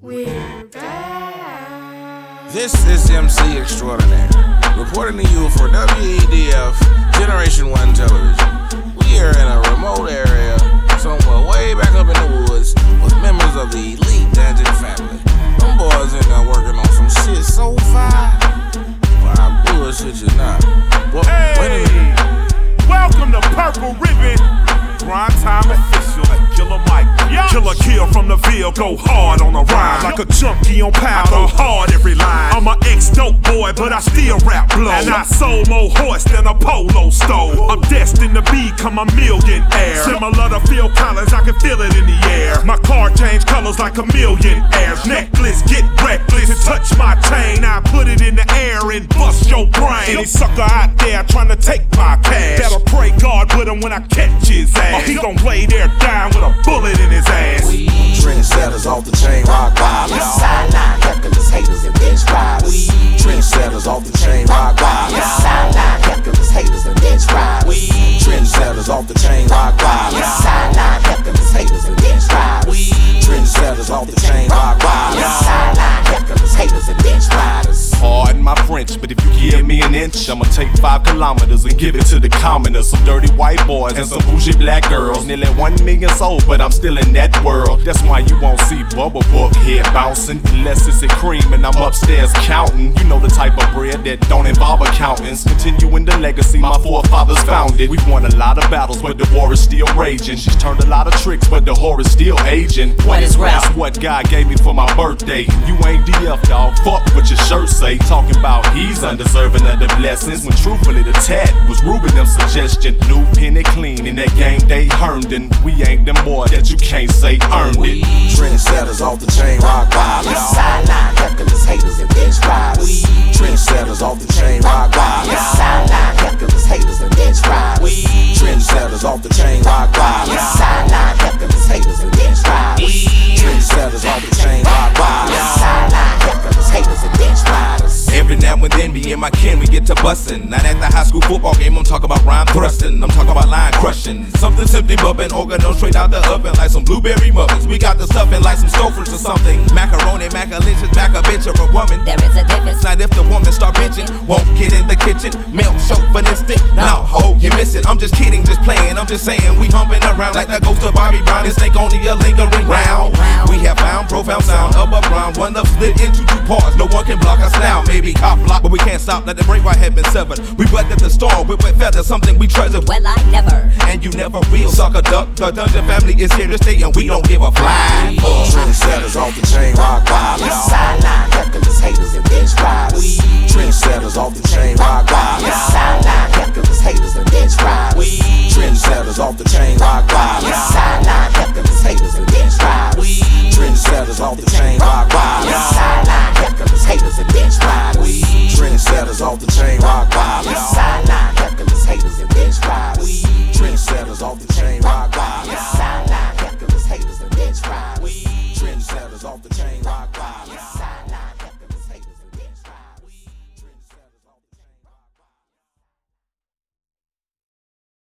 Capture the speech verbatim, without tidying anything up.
We're back. This is M C Extraordinaire, reporting to you for W E D F Generation one Television. We are in a remote area, somewhere way back up in the woods, with members of the elite Danjin family. Them boys in there working on some shit so fire. Well, I bullshit you not. Well, hey, wait a minute. Welcome to Purple Ribbon. Grind time official, Killer Mike. Yes. Killer kill from the Ville, go hard on the rhyme. Like a junkie on powder, hard every line. I'm an ex-dope boy, but I still rap blow. And I sold more horse than a polo stove. I'm destined to become a millionaire. Similar to Phil Collins, I can feel it in the air. My car change colors like a millionaire's. Necklace, get reckless, touch my chain. I put it in the air and bust your brain. Any sucker out there trying to take my cash, better pray God with him when I catch his ass. Or he gon' lay there down with a bullet in his ass. We trendsetters off the chain, rock wild. Sideline hecklers, haters, and bench riders. We trendsetters off the chain, rock wild. Sideline hecklers, haters, and bench riders. We trendsetters off the chain, rock wild. Sideline hecklers, haters, and bench riders. We trendsetters off the chain, rock wild. Sideline hecklers, haters, and bench riders. Pardon my French, but if you give me an inch, I'ma take five kilometers and give it to the commoners. Some dirty white boys and some bougie black girls. Nearly one million sold, but I'm still in that world. That's why you won't see Bubble Book head bouncing, unless it's a cream and I'm upstairs counting. You know the type of bread that don't involve accountants. Continuing the legacy my forefathers founded. We've won a lot of battles, but the war is still raging. She's turned a lot of tricks, but the whore is still aging. What is rap? That's what God gave me for my birthday. You ain't D F, dog. Fuck what your shirt say. Talking about he's undeserving of the blessings, when truthfully the tat was Ruben them suggestion. New penny clean in that game they earned, and we ain't them boy that you can't say earned We it. trendsetters off the chain, rock wild. Sideline hecklers, haters, and bench riders. We trendsetters off the chain, rock wild. Sideline hecklers, haters, and bench riders. We trendsetters off the chain, rock wild. Sideline hecklers, haters, and bench riders. We trendsetters off the chain, rock wild. Sideline hecklers, haters, and bench riders. Every now and then, me and my kin, we get to bustin'. Not at the high school football game, I'm talking about rhyme thrustin'. I'm talking about line crushing. Something simply bubbin', organo straight out the oven like some blueberry muffins. We got the stuffin' like some Stouffer's or something. Macaroni, macalicious, mac a bitch or a woman. There is a difference. Not if the woman start bitching, won't get in the kitchen. Milk chauvinistic, now ho, you miss it. I'm just kidding, just playing. I'm just saying we humping around like the ghost of Bobby Brown. This ain't only a lingering round. We have found profound sound above ground. One love split into two parts. No one can block us now. Maybe cop block, but we can't stop. Let the break right had been severed. We weathered the storm with wet feathers, something we treasure. Well, I never. And you never will, sucker duck. The Dungeon family is here to stay, and we don't give a fly. Trendsetters off the chain, rock wild. Sideline hecklers, haters, and bench riders. We trendsetters off the chain, rock wild. Sideline hecklers, haters.